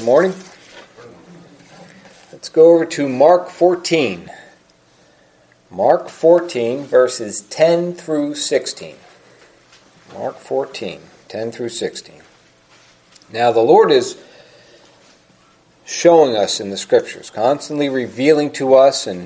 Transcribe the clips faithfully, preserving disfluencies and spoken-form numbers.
Good morning. Let's go over to Mark fourteen. Mark fourteen, verses ten through sixteen. Mark fourteen, ten through sixteen. Now the Lord is showing us in the Scriptures, constantly revealing to us and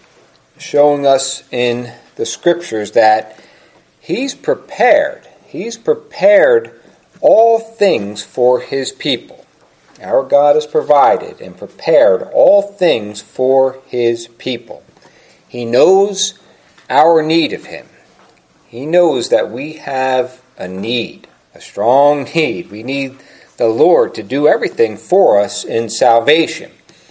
showing us in the Scriptures that He's prepared. He's prepared all things for His people. Our God has provided and prepared all things for His people. He knows our need of Him. He knows that we have a need, a strong need. We need the Lord to do everything for us in salvation.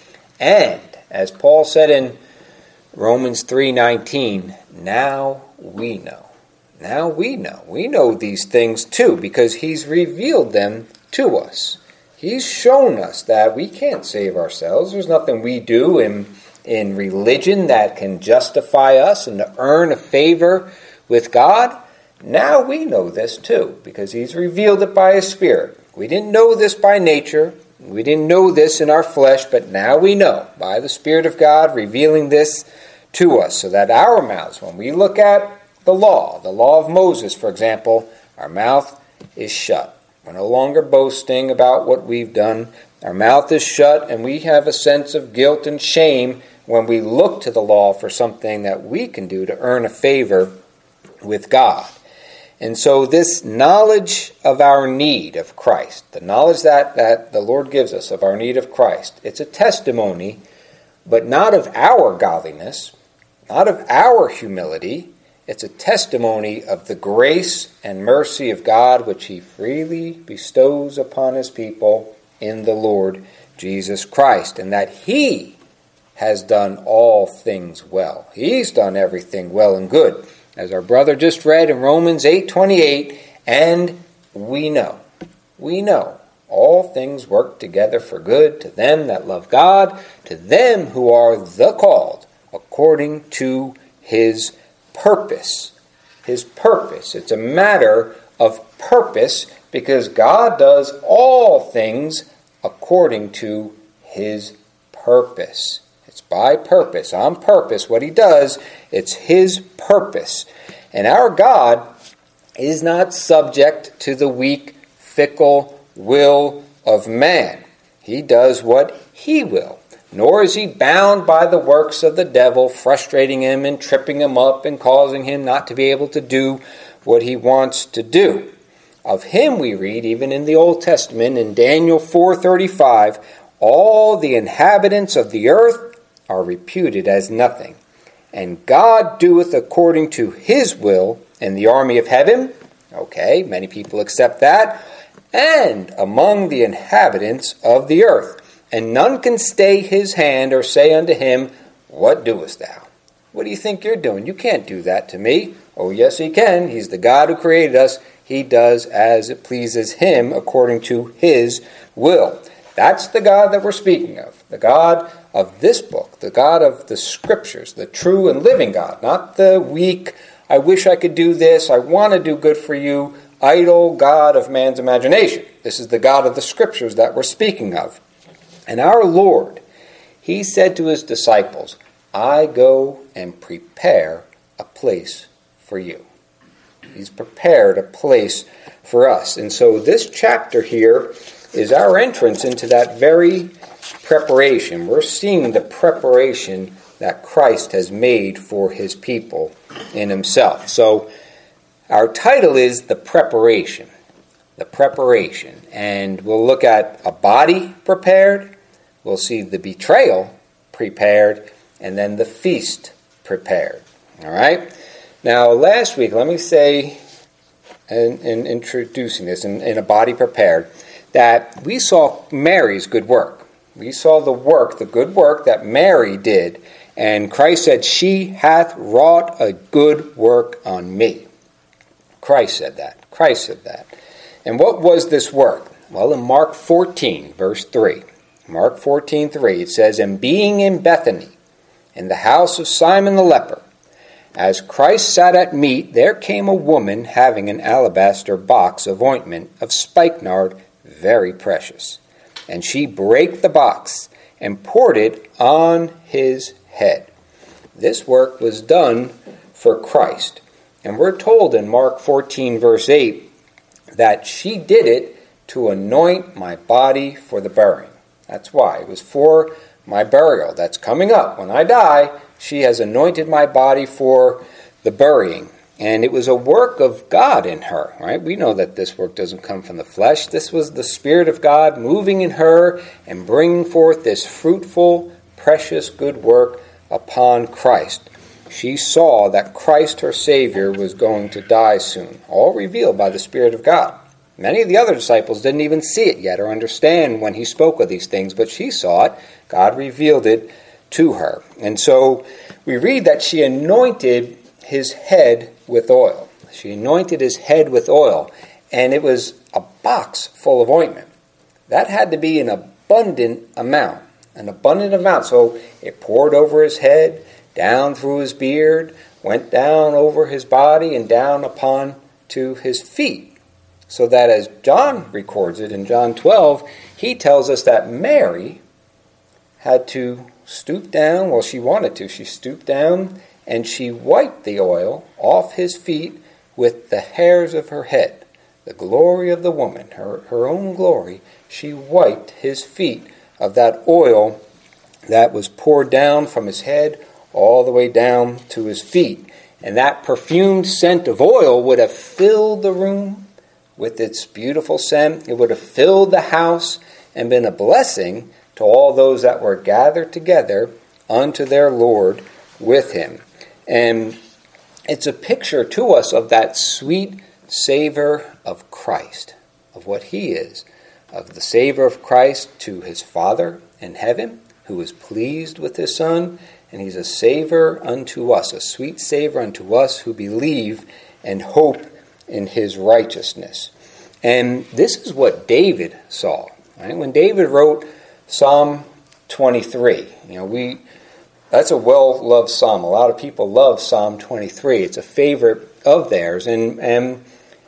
And, as Paul said in Romans three nineteen, now we know. Now we know. We know these things too because He's revealed them to us. He's shown us that we can't save ourselves. There's nothing we do in, in religion that can justify us and to earn a favor with God. Now we know this too because He's revealed it by His Spirit. We didn't know this by nature. We didn't know this in our flesh, but now we know by the Spirit of God revealing this to us so that our mouths, when we look at the law, the law of Moses, for example, our mouth is shut. We're no longer boasting about what we've done. Our mouth is shut, and we have a sense of guilt and shame when we look to the law for something that we can do to earn a favor with God. And so this knowledge of our need of Christ, the knowledge that, that the Lord gives us of our need of Christ, it's a testimony, but not of our godliness, not of our humility. It's a testimony of the grace and mercy of God which He freely bestows upon His people in the Lord Jesus Christ, and that He has done all things well. He's done everything well and good, as our brother just read in Romans eight twenty-eight, and we know, we know, all things work together for good to them that love God, to them who are the called, according to His purpose. His purpose. It's a matter of purpose because God does all things according to His purpose. It's by purpose, on purpose. What He does, it's His purpose. And our God is not subject to the weak, fickle will of man. He does what He will. Nor is He bound by the works of the devil, frustrating him and tripping him up and causing him not to be able to do what he wants to do. Of Him we read, even in the Old Testament, in Daniel four thirty-five, all the inhabitants of the earth are reputed as nothing. And God doeth according to His will in the army of heaven. Okay, many people accept that. And among the inhabitants of the earth. And none can stay His hand or say unto Him, what doest thou? What do you think you're doing? You can't do that to me. Oh, yes, He can. He's the God who created us. He does as it pleases Him according to His will. That's the God that we're speaking of. The God of this book. The God of the Scriptures. The true and living God. Not the weak, I wish I could do this, I want to do good for you, idle God of man's imagination. This is the God of the Scriptures that we're speaking of. And our Lord, He said to His disciples, I go and prepare a place for you. He's prepared a place for us. And so this chapter here is our entrance into that very preparation. We're seeing the preparation that Christ has made for His people in Himself. So our title is The Preparation. The preparation. And we'll look at a body prepared. We'll see the betrayal prepared, and then the feast prepared. All right? Now, last week, let me say, in, in introducing this, in, in a body prepared, that we saw Mary's good work. We saw the work, the good work that Mary did, and Christ said, she hath wrought a good work on me. Christ said that. Christ said that. And what was this work? Well, in Mark fourteen, verse three. Mark fourteen three, it says, and being in Bethany, in the house of Simon the leper, as Christ sat at meat, there came a woman having an alabaster box of ointment of spikenard, very precious. And she brake the box and poured it on his head. This work was done for Christ. And we're told in Mark fourteen, verse eight, that she did it to anoint my body for the burying. That's why. It was for my burial. That's coming up. When I die, she has anointed my body for the burying. And it was a work of God in her, right? We know that this work doesn't come from the flesh. This was the Spirit of God moving in her and bringing forth this fruitful, precious, good work upon Christ. She saw that Christ, her Savior, was going to die soon, all revealed by the Spirit of God. Many of the other disciples didn't even see it yet or understand when he spoke of these things, but she saw it. God revealed it to her. And so we read that she anointed his head with oil. She anointed his head with oil, and it was a box full of ointment. That had to be an abundant amount, an abundant amount. So it poured over his head, down through his beard, went down over his body, and down upon to his feet. So that as John records it in John twelve, he tells us that Mary had to stoop down. Well, she wanted to. She stooped down and she wiped the oil off his feet with the hairs of her head. The glory of the woman, her, her own glory, she wiped his feet of that oil that was poured down from his head all the way down to his feet. And that perfumed scent of oil would have filled the room with its beautiful scent. It would have filled the house and been a blessing to all those that were gathered together unto their Lord with him. And it's a picture to us of that sweet savor of Christ, of what he is, of the savor of Christ to his Father in heaven, who is pleased with his Son, and he's a savor unto us, a sweet savor unto us who believe and hope in his righteousness. And this is what David saw. Right? When David wrote Psalm twenty-three, you know, we that's a well-loved psalm. A lot of people love Psalm twenty-three. It's a favorite of theirs. And and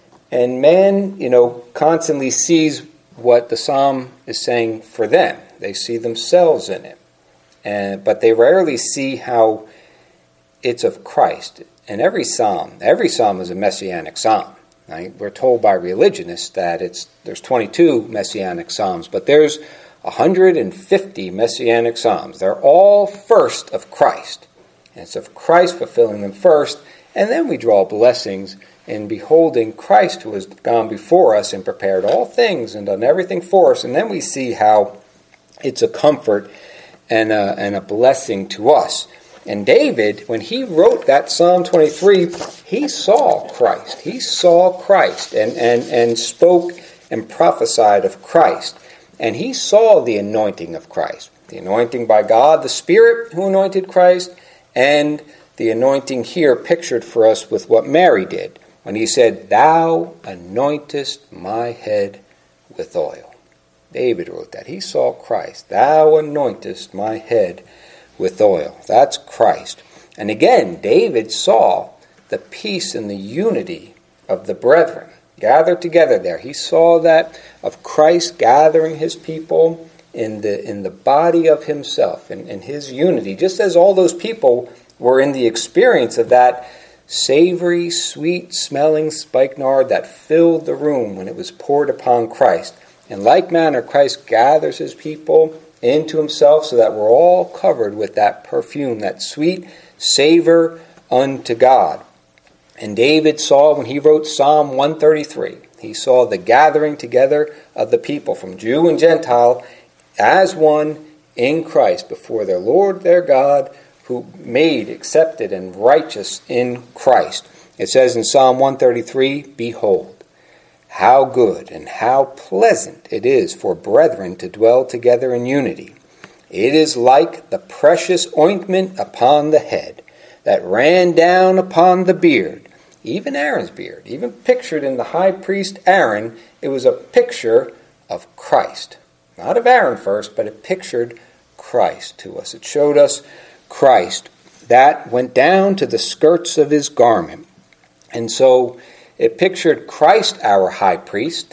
and man, you know, constantly sees what the psalm is saying for them. They see themselves in it. And, but they rarely see how it's of Christ. And every psalm, every psalm is a messianic psalm. Right? We're told by religionists that it's there's twenty-two messianic psalms, but there's one hundred fifty messianic psalms. They're all first of Christ. And it's of Christ fulfilling them first, and then we draw blessings in beholding Christ who has gone before us and prepared all things and done everything for us, and then we see how it's a comfort and a, and a blessing to us. And David, when he wrote that Psalm twenty-three, he saw Christ. He saw Christ and, and, and spoke and prophesied of Christ. And he saw the anointing of Christ. The anointing by God, the Spirit who anointed Christ, and the anointing here pictured for us with what Mary did when he said, "Thou anointest my head with oil." David wrote that. He saw Christ. "Thou anointest my head with oil." That's Christ. And again, David saw the peace and the unity of the brethren gathered together there. He saw that of Christ gathering his people in the in the body of himself, in, in his unity, just as all those people were in the experience of that savory, sweet-smelling spikenard that filled the room when it was poured upon Christ. In like manner, Christ gathers his people into himself so that we're all covered with that perfume, that sweet savor unto God. And David saw, when he wrote Psalm one thirty-three, he saw the gathering together of the people from Jew and Gentile as one in Christ before their Lord, their God, who made, accepted, and righteous in Christ. It says in Psalm one thirty-three, "Behold, how good and how pleasant it is for brethren to dwell together in unity. It is like the precious ointment upon the head that ran down upon the beard," even Aaron's beard, even pictured in the high priest Aaron, it was a picture of Christ. Not of Aaron first, but it pictured Christ to us. It showed us Christ. That went down to the skirts of his garment. And so it pictured Christ, our high priest,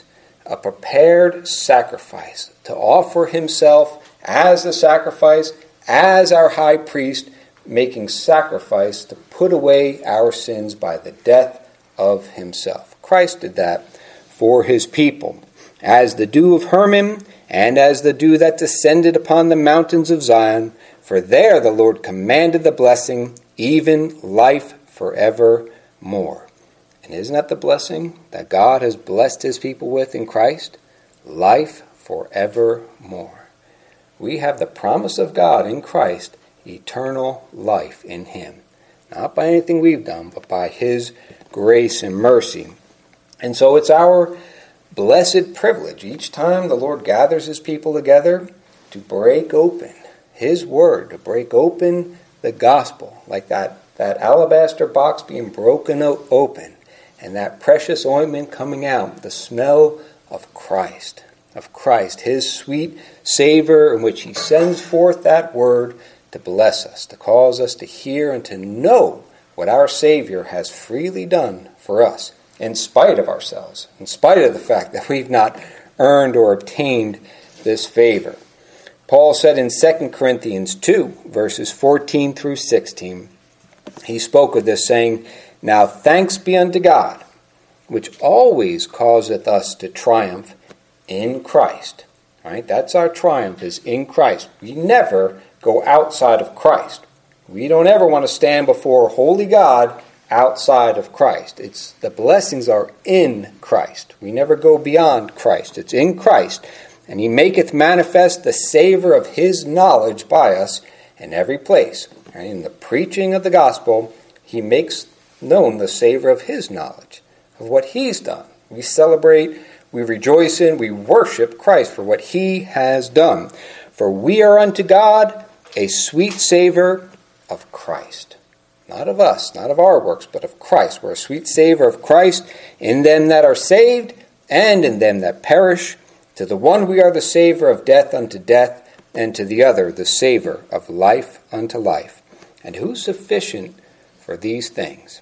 a prepared sacrifice to offer himself as the sacrifice, as our high priest, making sacrifice to put away our sins by the death of himself. Christ did that for his people. As the dew of Hermon, and as the dew that descended upon the mountains of Zion, for there the Lord commanded the blessing, even life forevermore. And isn't that the blessing that God has blessed his people with in Christ? Life forevermore. We have the promise of God in Christ, eternal life in him. Not by anything we've done, but by his grace and mercy. And so it's our blessed privilege each time the Lord gathers his people together to break open his word, to break open the gospel, like that, that alabaster box being broken open and that precious ointment coming out, the smell of Christ, of Christ, his sweet savor in which he sends forth that word to bless us, to cause us to hear and to know what our Savior has freely done for us, in spite of ourselves, in spite of the fact that we've not earned or obtained this favor. Paul said in Second Corinthians two, verses fourteen through sixteen, he spoke of this, saying, "Now thanks be unto God, which always causeth us to triumph in Christ." Right? That's our triumph, is in Christ. We never go outside of Christ. We don't ever want to stand before holy God outside of Christ. It's the blessings are in Christ. We never go beyond Christ. It's in Christ. And he maketh manifest the savor of his knowledge by us in every place. And in the preaching of the gospel, he makes known the savor of his knowledge, of what he's done. We celebrate, we rejoice in, we worship Christ for what he has done. For we are unto God a sweet savor of Christ. Not of us, not of our works, but of Christ. We're a sweet savor of Christ in them that are saved and in them that perish. To the one we are the savor of death unto death, and to the other the savor of life unto life. And who's sufficient for these things?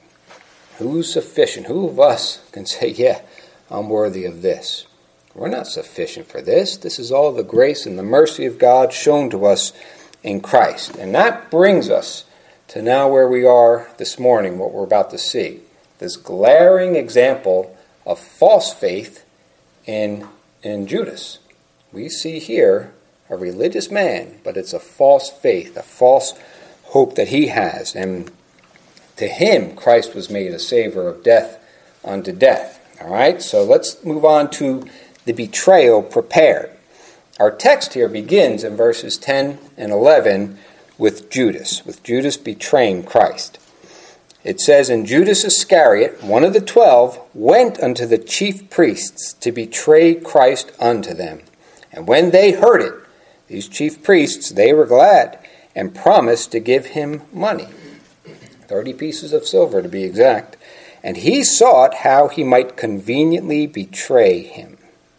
Who's sufficient? Who of us can say, yeah, I'm worthy of this? We're not sufficient for this. This is all the grace and the mercy of God shown to us in Christ. And that brings us to now where we are this morning, what we're about to see. This glaring example of false faith in, in Judas. We see here a religious man, but it's a false faith, a false hope that he has. And to him, Christ was made a savor of death unto death. All right, so let's move on to the betrayal prepared. Our text here begins in verses ten and eleven with Judas, with Judas betraying Christ. It says, "And Judas Iscariot, one of the twelve, went unto the chief priests to betray Christ unto them. And when they heard it, these chief priests, they were glad, and promised to give him money, thirty pieces of silver to be exact. And he sought how he might conveniently betray him."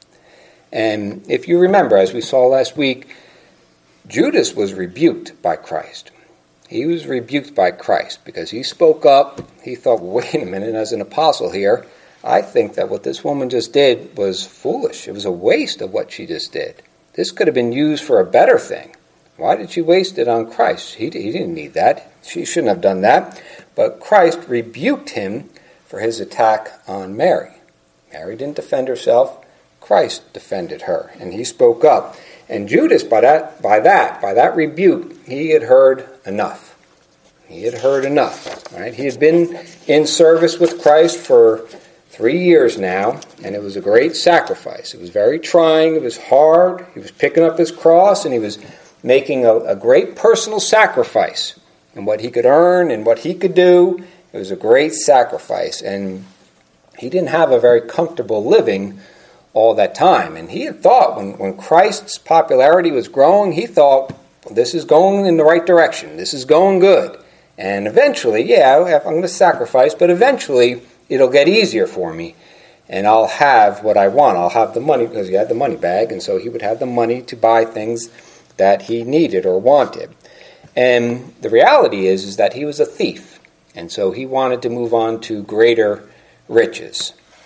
And if you remember, as we saw last week, Judas was rebuked by Christ. He was rebuked by Christ because he spoke up. He thought, wait a minute, as an apostle here, I think that what this woman just did was foolish. It was a waste of what she just did. This could have been used for a better thing. Why did she waste it on Christ? He, he didn't need that. She shouldn't have done that. But Christ rebuked him for his attack on Mary. Mary didn't defend herself. Christ defended her, and he spoke up. And Judas, by that, by that, by that rebuke, he had heard enough. He had heard enough. Right? He had been in service with Christ for three years now, and it was a great sacrifice. It was very trying. It was hard. He was picking up his cross, and he was making a, a great personal sacrifice. And what he could earn and what he could do, it was a great sacrifice. And he didn't have a very comfortable living all that time. And he had thought, when, when Christ's popularity was growing, he thought, well, this is going in the right direction. This is going good. And eventually, yeah, I'm going to sacrifice, but eventually it'll get easier for me. And I'll have what I want. I'll have the money, because he had the money bag, and so he would have the money to buy things that he needed or wanted. And the reality is, is that he was a thief. And so he wanted to move on to greater riches.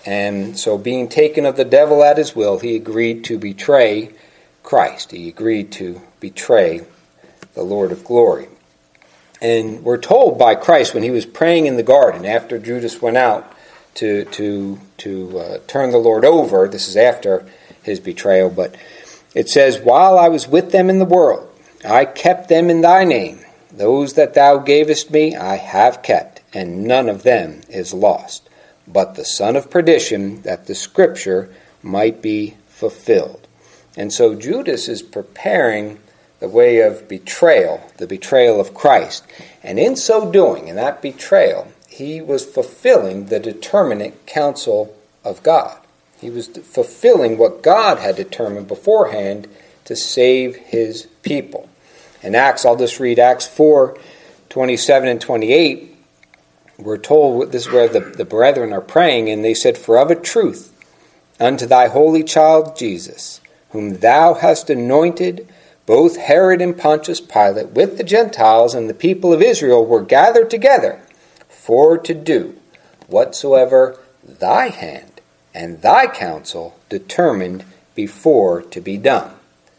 And so being taken of the devil at his will, he agreed to betray Christ. He agreed to betray the Lord of glory. And we're told by Christ when he was praying in the garden after Judas went out to to to uh, turn the Lord over. This is after his betrayal, but it says, "While I was with them in the world, I kept them in thy name. Those that thou gavest me I have kept, and none of them is lost, but the son of perdition, that the scripture might be fulfilled." And so Judas is preparing the way of betrayal, the betrayal of Christ. And in so doing, in that betrayal, he was fulfilling the determinate counsel of God. He was fulfilling what God had determined beforehand to save his people. In Acts, I'll just read Acts four, twenty-seven and twenty-eight. We're told, this is where the, the brethren are praying, and they said, "For of a truth, unto thy holy child Jesus, whom thou hast anointed, both Herod and Pontius Pilate, with the Gentiles and the people of Israel, were gathered together for to do whatsoever thy hand and thy counsel determined before to be done."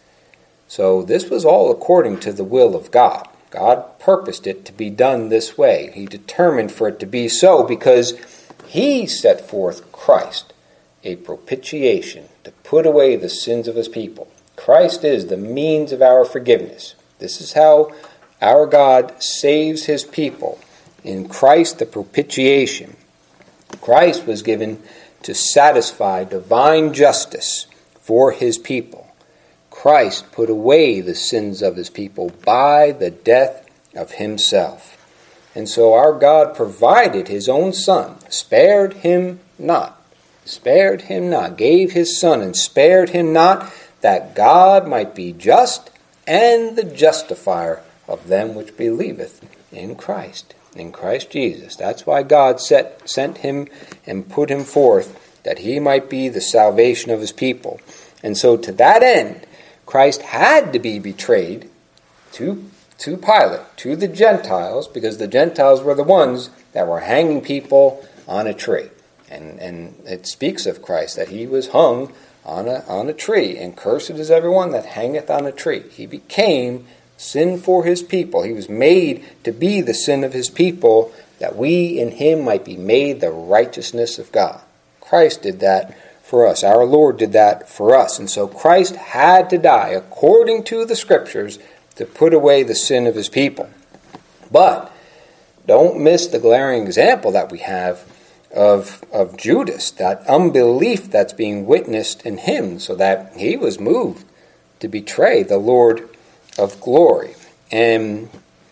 So this was all according to the will of God. God purposed it to be done this way. He determined for it to be so because he set forth Christ, a propitiation, to put away the sins of his people. Christ is the means of our forgiveness. This is how our God saves his people. In Christ, the propitiation. Christ was given to satisfy divine justice for his people. Christ put away the sins of his people by the death of himself. And so our God provided his own Son, spared him not, spared him not, gave his Son and spared him not, that God might be just and the justifier of them which believeth in Christ, in Christ Jesus. That's why God set, sent him and put him forth, that he might be the salvation of his people. And so to that end, Christ had to be betrayed to, to Pilate, to the Gentiles, because the Gentiles were the ones that were hanging people on a tree. And, and it speaks of Christ, that he was hung on a, on a tree, and cursed is everyone that hangeth on a tree. He became sin for his people. He was made to be the sin of his people, that we in him might be made the righteousness of God. Christ did that for us. Our Lord did that for us. And so Christ had to die according to the scriptures to put away the sin of his people. But don't miss the glaring example that we have of, of Judas, that unbelief that's being witnessed in him, so that he was moved to betray the Lord of glory. And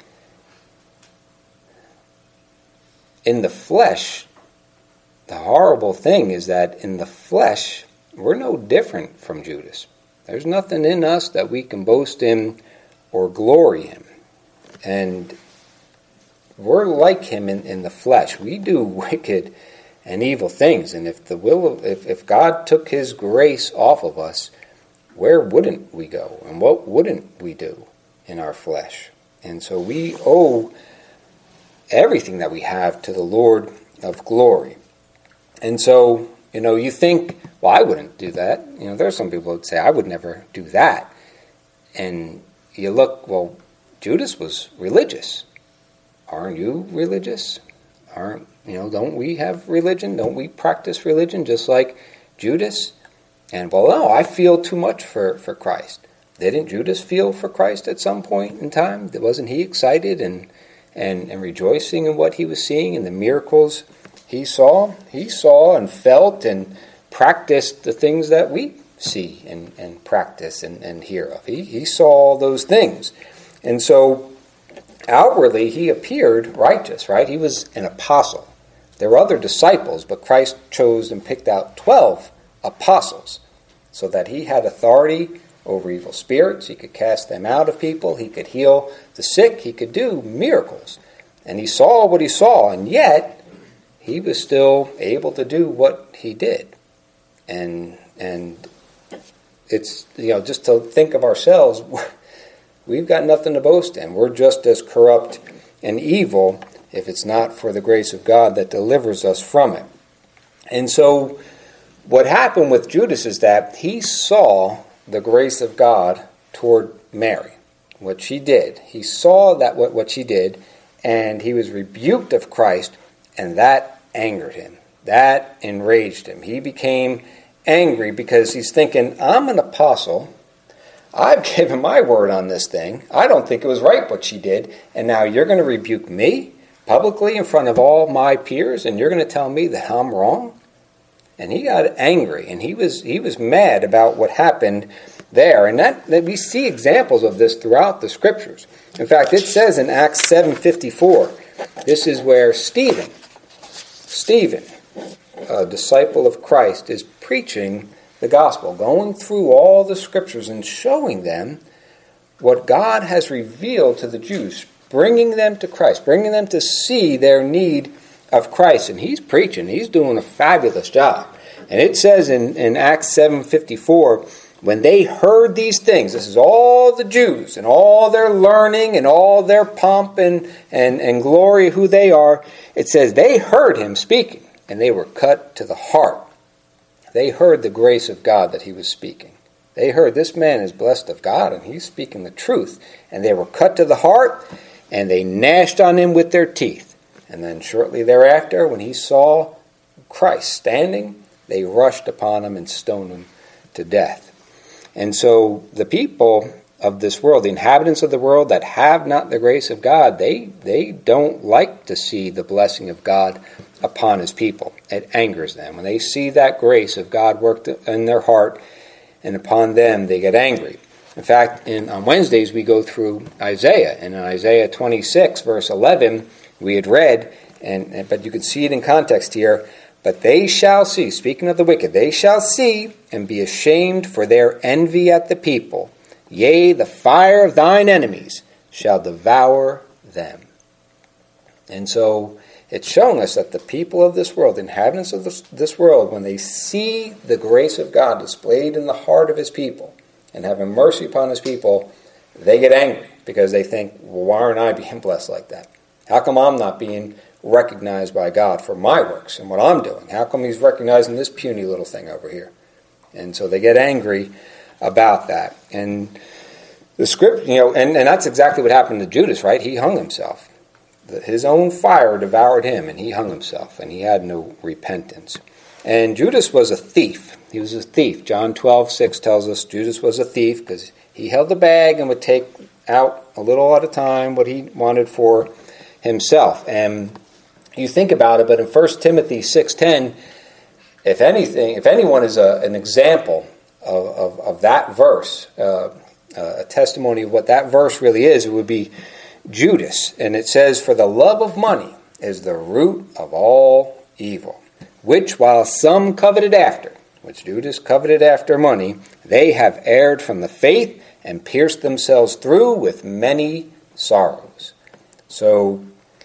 in the flesh, the horrible thing is that in the flesh, we're no different from Judas. There's nothing in us that we can boast in or glory in. And we're like him in, in the flesh. We do wicked and evil things. And if the will of, if, if God took his grace off of us, where wouldn't we go? And what wouldn't we do in our flesh? And so we owe everything that we have to the Lord of glory. And so, you know, you think, well, I wouldn't do that. You know, there are some people who would say, I would never do that. And you look, well, Judas was religious. Aren't you religious? Aren't, you know, don't we have religion? Don't we practice religion just like Judas? And, well, no, I feel too much for, for Christ. Didn't Judas feel for Christ at some point in time? Wasn't he excited and, and, and rejoicing in what he was seeing and the miracles he saw? He saw and felt and practiced the things that we see and, and practice and, and hear of. He, he saw all those things. And so outwardly he appeared righteous, right? He was an apostle. There were other disciples, but Christ chose and picked out twelve apostles so that he had authority over evil spirits. He could cast them out of people. He could heal the sick. He could do miracles. And he saw what he saw, and yet he was still able to do what he did. And and it's, you know, just to think of ourselves, we've got nothing to boast in. We're just as corrupt and evil if it's not for the grace of God that delivers us from it. And so what happened with Judas is that he saw the grace of God toward Mary, what she did. He saw that what, what she did, and he was rebuked of Christ, and that angered him. That enraged him. He became angry because he's thinking, I'm an apostle. I've given my word on this thing. I don't think it was right what she did, and now you're going to rebuke me publicly in front of all my peers, and you're going to tell me that I'm wrong? And he got angry, and he was he was mad about what happened there. And that, that we see examples of this throughout the Scriptures. In fact, it says in Acts seven fifty-four, this is where Stephen, Stephen, a disciple of Christ, is preaching the gospel, going through all the Scriptures and showing them what God has revealed to the Jews, bringing them to Christ, bringing them to see their need of Christ. And he's preaching. He's doing a fabulous job. And it says in, in Acts seven fifty-four, when they heard these things, this is all the Jews and all their learning and all their pomp and, and, and glory, who they are, it says they heard him speaking, and they were cut to the heart. They heard the grace of God that he was speaking. They heard this man is blessed of God, and he's speaking the truth. And they were cut to the heart, and they gnashed on him with their teeth. And then shortly thereafter, when he saw Christ standing, they rushed upon him and stoned him to death. And so the people of this world, the inhabitants of the world that have not the grace of God, they, they don't like to see the blessing of God upon his people. It angers them. When they see that grace of God worked in their heart and upon them, they get angry. In fact, in, on Wednesdays we go through Isaiah. And in Isaiah twenty-six, verse eleven, we had read, and but you can see it in context here, but they shall see, speaking of the wicked, they shall see and be ashamed for their envy at the people. Yea, the fire of thine enemies shall devour them. And so it's showing us that the people of this world, the inhabitants of this, this world, when they see the grace of God displayed in the heart of his people and having mercy upon his people, they get angry because they think, well, why aren't I being blessed like that? How come I'm not being recognized by God for my works and what I'm doing? How come he's recognizing this puny little thing over here? And so they get angry about that. And the script, you know, and, and that's exactly what happened to Judas, right? He hung himself. His own fire devoured him, and he hung himself, and he had no repentance. And Judas was a thief. He was a thief. John twelve six tells us Judas was a thief because he held the bag and would take out a little at a time what he wanted for himself. And you think about it, but in First Timothy six ten, if anything, if anyone is a, an example of, of, of that verse, uh, uh, a testimony of what that verse really is, it would be Judas. And it says, for the love of money is the root of all evil, which while some coveted after, which Judas coveted after money, they have erred from the faith and pierced themselves through with many sorrows. So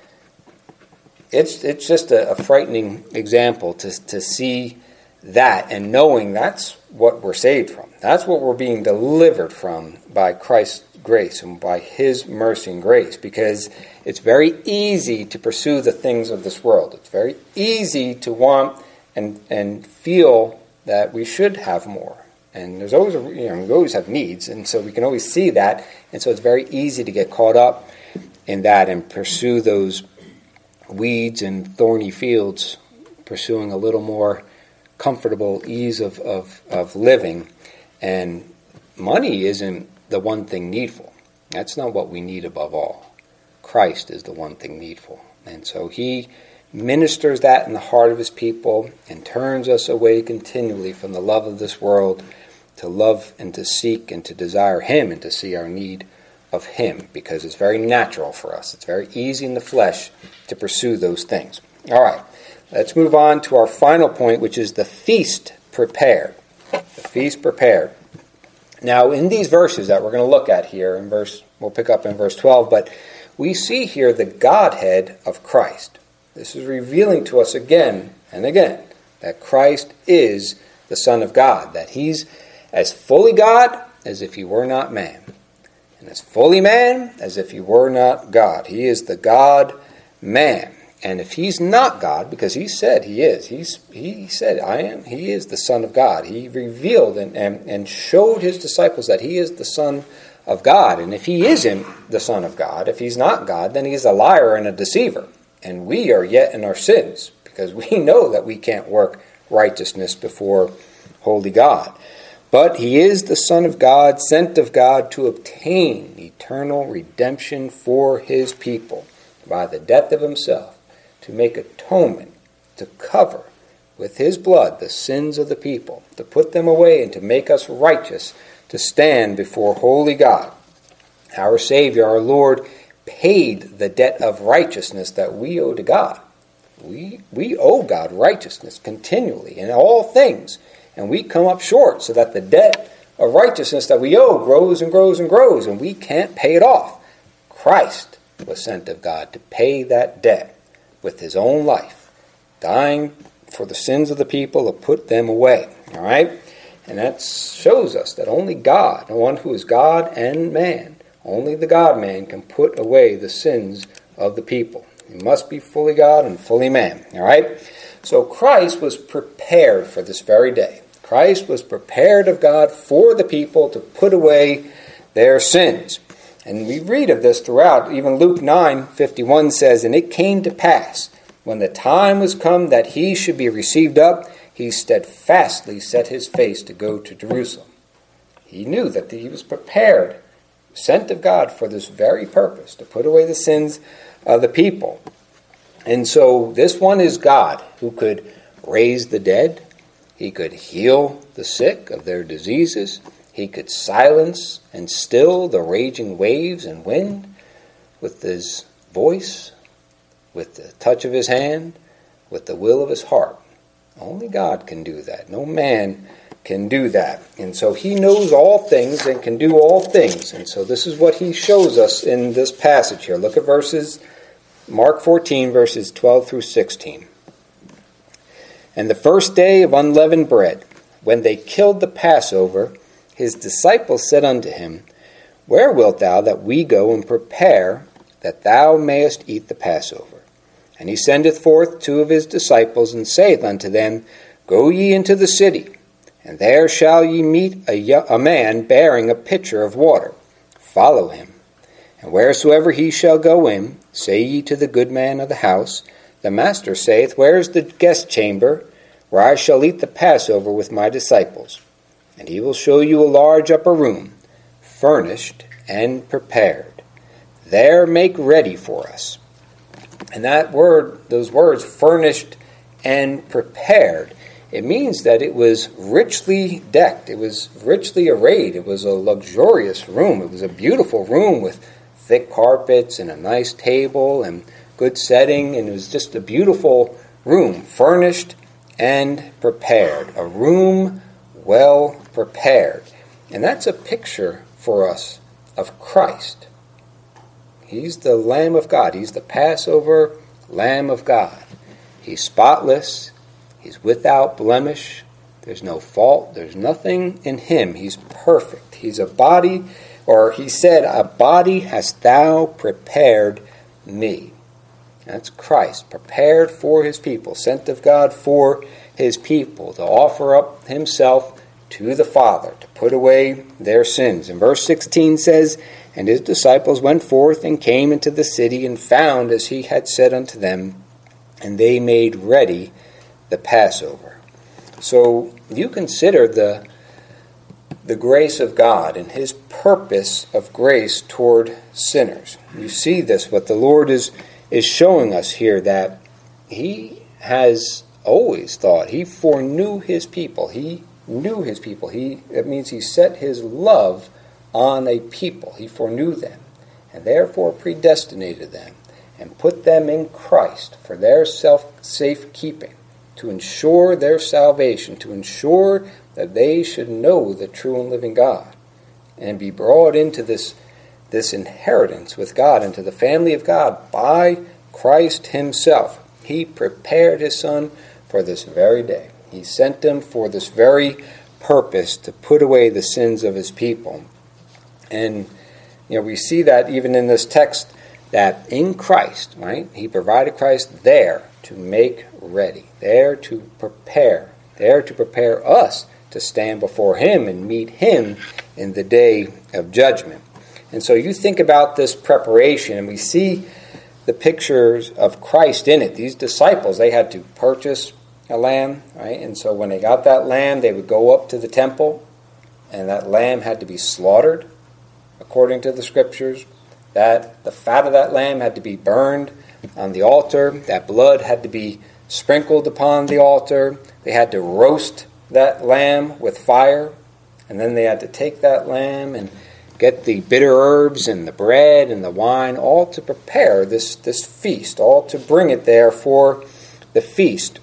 it's it's just a, a frightening example to to see that and knowing that's what we're saved from. That's what we're being delivered from by Christ's grace and by his mercy and grace, because it's very easy to pursue the things of this world. It's very easy to want and and feel that we should have more. And there's always, a, you know, we always have needs, and so we can always see that. And so it's very easy to get caught up in that and pursue those weeds and thorny fields, pursuing a little more comfortable ease of, of, of living. And money isn't the one thing needful. That's not what we need above all. Christ is the one thing needful. And so he ministers that in the heart of his people and turns us away continually from the love of this world to love and to seek and to desire him and to see our need of him, because it's very natural for us. It's very easy in the flesh to pursue those things. All right, let's move on to our final point, which is the feast prepared. The feast prepared. Now, in these verses that we're going to look at here, in verse, we'll pick up in verse twelve, but we see here the Godhead of Christ. This is revealing to us again and again that Christ is the Son of God, that he's as fully God as if he were not man, and as fully man as if he were not God. He is the God-man. And if he's not God, because he said he is, he's, he said, I am, he is the Son of God. He revealed and, and, and showed his disciples that he is the Son of God. And if he isn't the Son of God, if he's not God, then he's a liar and a deceiver. And we are yet in our sins, because we know that we can't work righteousness before holy God. But he is the Son of God, sent of God to obtain eternal redemption for his people by the death of himself, to make atonement, to cover with his blood the sins of the people, to put them away and to make us righteous, to stand before holy God. Our Savior, our Lord, paid the debt of righteousness that we owe to God. We, we owe God righteousness continually in all things, and we come up short, so that the debt of righteousness that we owe grows and grows and grows, and we can't pay it off. Christ was sent of God to pay that debt with his own life, dying for the sins of the people to put them away. All right? And that shows us that only God, the one who is God and man, only the God-man can put away the sins of the people. He must be fully God and fully man. All right? So Christ was prepared for this very day. Christ was prepared of God for the people to put away their sins. And we read of this throughout. Even Luke nine fifty-one says, "And it came to pass, when the time was come that he should be received up, he steadfastly set his face to go to Jerusalem." He knew that he was prepared, sent of God for this very purpose, to put away the sins of the people. And so this one is God, who could raise the dead. He could heal the sick of their diseases. He could silence and still the raging waves and wind with his voice, with the touch of his hand, with the will of his heart. Only God can do that. No man can do that. And so he knows all things and can do all things. And so this is what he shows us in this passage here. Look at verses, Mark fourteen, verses twelve through sixteen. "And the first day of unleavened bread, when they killed the Passover, his disciples said unto him, Where wilt thou that we go and prepare, that thou mayest eat the Passover? And he sendeth forth two of his disciples, and saith unto them, Go ye into the city, and there shall ye meet a, a man bearing a pitcher of water. Follow him. And wheresoever he shall go in, say ye to the good man of the house, The master saith, Where is the guest chamber, where I shall eat the Passover with my disciples? And he will show you a large upper room, furnished and prepared. There make ready for us." And that word, those words, furnished and prepared, it means that it was richly decked. It was richly arrayed. It was a luxurious room. It was a beautiful room with thick carpets and a nice table and good setting. And it was just a beautiful room, furnished and prepared. A room well prepared. And that's a picture for us of Christ. He's the Lamb of God. He's the Passover Lamb of God. He's spotless. He's without blemish. There's no fault. There's nothing in him. He's perfect. He's a body, or he said, "A body hast thou prepared me." That's Christ, prepared for his people, sent of God for his people, to offer up himself to the Father, to put away their sins. And verse sixteen says, "And his disciples went forth and came into the city, and found as he had said unto them, and they made ready the Passover." So you consider the, the grace of God and his purpose of grace toward sinners. You see this, what the Lord is, is showing us here, that he has always thought, he foreknew his people. He knew his people. He, it means he set his love on a people. He foreknew them, and therefore predestinated them, and put them in Christ for their self-safekeeping, to ensure their salvation, to ensure that they should know the true and living God, and be brought into this, this inheritance with God, into the family of God by Christ himself. He prepared his Son for this very day. He sent him for this very purpose, to put away the sins of his people. And you know, we see that even in this text that in Christ, right, he provided Christ there to make ready, there to prepare, there to prepare us to stand before him and meet him in the day of judgment. And so you think about this preparation, and we see the pictures of Christ in it. These disciples, they had to purchase a lamb, right? And so when they got that lamb, they would go up to the temple, and that lamb had to be slaughtered according to the scriptures. That the fat of that lamb had to be burned on the altar. That blood had to be sprinkled upon the altar. They had to roast that lamb with fire, and then they had to take that lamb and get the bitter herbs and the bread and the wine, all to prepare this, this feast, all to bring it there for the feast.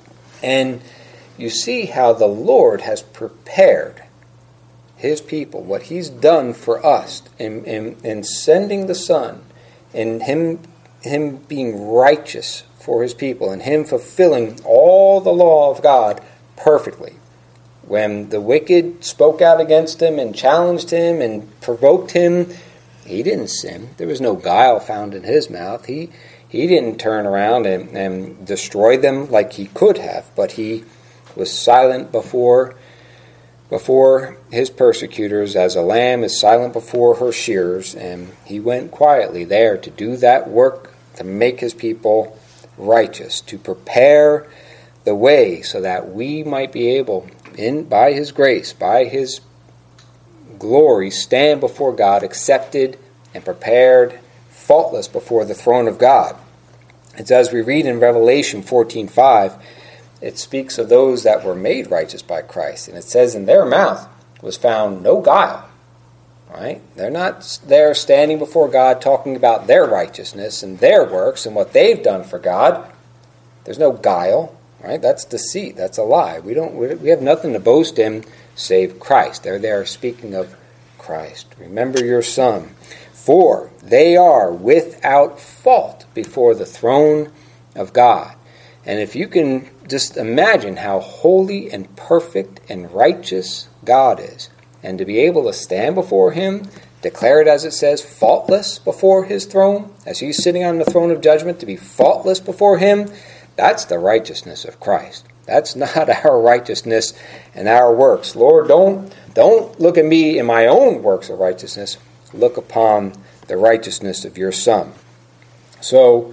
And you see how the Lord has prepared his people, what he's done for us in, in, in sending the Son, in him, him being righteous for his people, and him fulfilling all the law of God perfectly. When the wicked spoke out against him and challenged him and provoked him, he didn't sin. There was no guile found in his mouth. He he didn't turn around and, and destroy them like he could have, but he was silent before before his persecutors, as a lamb is silent before her shearers, and he went quietly there to do that work, to make his people righteous, to prepare the way so that we might be able, in by his grace, by his glory, stand before God accepted and prepared, faultless before the throne of God. It's as we read in Revelation fourteen five, it speaks of those that were made righteous by Christ. And it says in their mouth was found no guile. Right? They're not there standing before God talking about their righteousness and their works and what they've done for God. There's no guile. Right? That's deceit. That's a lie. We don't. We have nothing to boast in save Christ. They're there speaking of Christ. Remember your Son. For they are without fault before the throne of God. And if you can just imagine how holy and perfect and righteous God is, and to be able to stand before him, declare it as it says, faultless before his throne, as he's sitting on the throne of judgment, to be faultless before him, that's the righteousness of Christ. That's not our righteousness and our works. Lord, don't, don't look at me in my own works of righteousness. Look upon the righteousness of your Son. So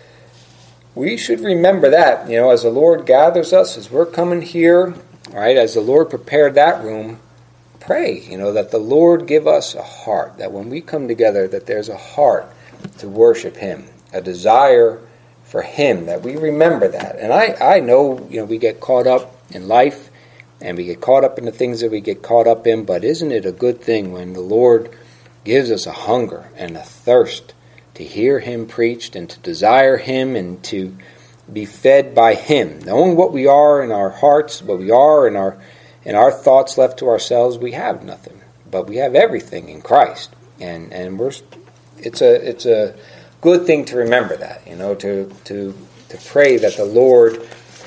we should remember that, you know, as the Lord gathers us, as we're coming here, right, as the Lord prepared that room, pray, you know, that the Lord give us a heart, that when we come together, that there's a heart to worship him, a desire for him, that we remember that. And I, I know, you know, we get caught up in life, and we get caught up in the things that we get caught up in, but isn't it a good thing when the Lord gives us a hunger and a thirst to hear him preached and to desire him and to be fed by him, knowing what we are in our hearts, what we are in our in our thoughts left to ourselves? We have nothing, but we have everything in Christ, and and we're it's a it's a good thing to remember that, you know, to to to pray that the Lord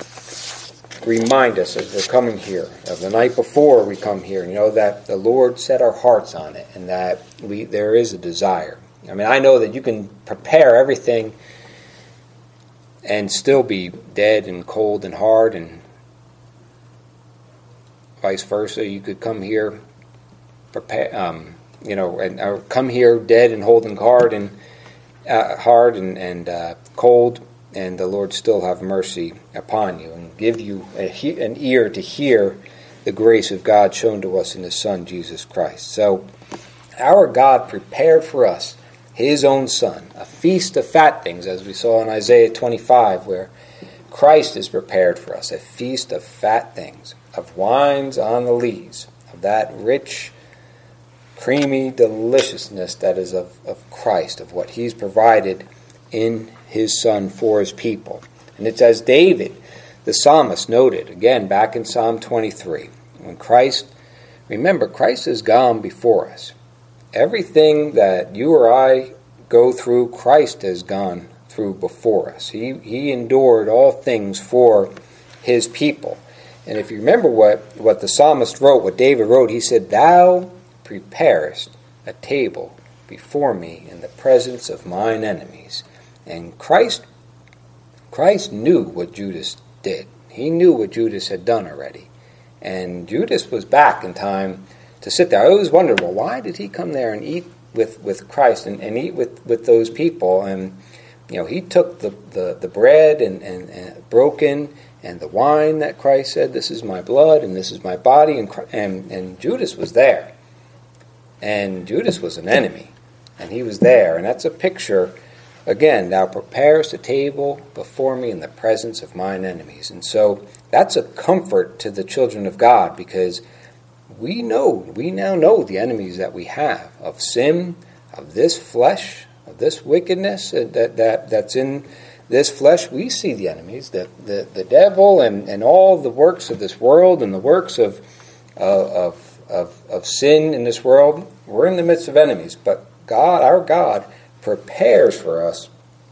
remind us as we're coming here, of the night before we come here, you know, that the Lord set our hearts on it, and that we there is a desire. I mean, I know that you can prepare everything and still be dead and cold and hard, and vice versa. You could come here, prepare, um, you know, and or come here dead and holding hard and uh, hard and and uh, cold, and the Lord still have mercy upon you and give you a, an ear to hear the grace of God shown to us in His Son Jesus Christ. So, our God prepared for us His own Son, a feast of fat things, as we saw in Isaiah twenty-five, where Christ is prepared for us, a feast of fat things, of wines on the lees, of that rich, creamy deliciousness that is of, of Christ, of what He's provided in His Son for His people. And it's as David, the psalmist, noted, again, back in Psalm twenty-three, when Christ, remember, Christ has gone before us. Everything that you or I go through, Christ has gone through before us. He he endured all things for His people. And if you remember what, what the psalmist wrote, what David wrote, he said, "Thou preparest a table before me in the presence of mine enemies. And Christ, Christ knew what Judas did. He knew what Judas had done already. And Judas was back in time to sit there. I always wondered, well, why did he come there and eat with, with Christ and, and eat with, with those people? And, you know, he took the, the, the bread and, and, and broken and the wine that Christ said, this is my blood and this is my body. And, and, and Judas was there. And Judas was an enemy. And he was there. And that's a picture, again, thou preparest a table before me in the presence of mine enemies. And so that's a comfort to the children of God, because we know, we now know the enemies that we have of sin, of this flesh, of this wickedness that, that that's in this flesh. We see the enemies, the the, the devil and, and all the works of this world and the works of, uh, of, of, of sin in this world. We're in the midst of enemies, but God, our God, prepares for us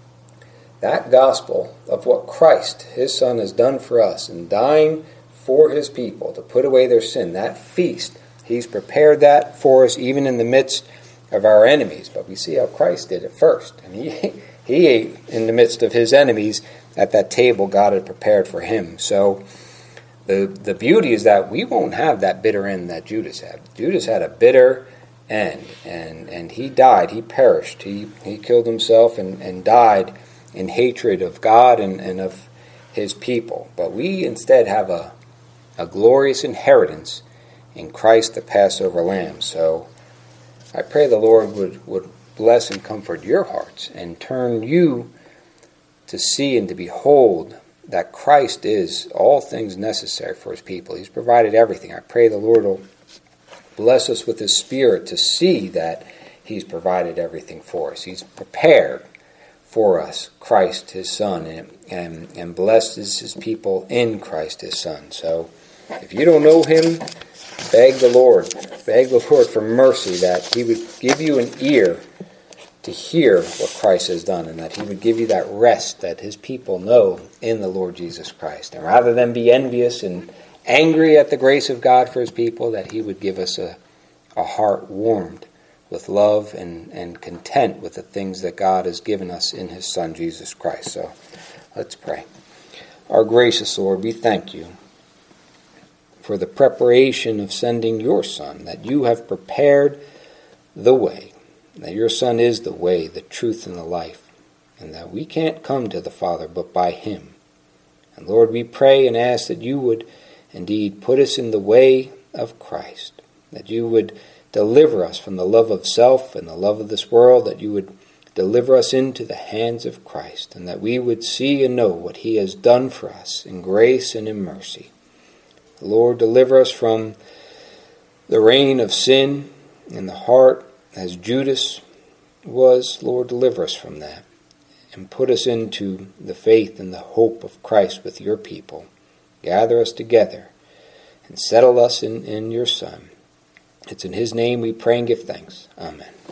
that gospel of what Christ, his Son, has done for us in dying for his people to put away their sin. That feast, he's prepared that for us even in the midst of our enemies. But we see how Christ did it first. And he, he ate in the midst of his enemies at that table God had prepared for him. So the, the beauty is that we won't have that bitter end that Judas had. Judas had a bitter end, and, and he died. He perished. He, he killed himself and, and died in hatred of God and, and of his people. But we instead have a a glorious inheritance in Christ the Passover Lamb. So I pray the Lord would, would bless and comfort your hearts and turn you to see and to behold that Christ is all things necessary for his people. He's provided everything. I pray the Lord will bless us with his Spirit to see that he's provided everything for us. He's prepared for us Christ his Son, and, and, and blessed is his people in Christ his Son. So if you don't know him, beg the Lord, beg the Lord for mercy that he would give you an ear to hear what Christ has done, and that he would give you that rest that his people know in the Lord Jesus Christ. And rather than be envious and angry at the grace of God for his people, that he would give us a, a heart warmed with love and, and content with the things that God has given us in his Son, Jesus Christ. So let's pray. Our gracious Lord, we thank you for the preparation of sending your Son, that you have prepared the way, that your Son is the way, the truth, and the life, and that we can't come to the Father but by him. And Lord, we pray and ask that you would indeed put us in the way of Christ, that you would deliver us from the love of self and the love of this world, that you would deliver us into the hands of Christ, and that we would see and know what he has done for us in grace and in mercy. Lord, deliver us from the reign of sin in the heart as Judas was. Lord, deliver us from that and put us into the faith and the hope of Christ with your people. Gather us together and settle us in, in your Son. It's in his name we pray and give thanks. Amen.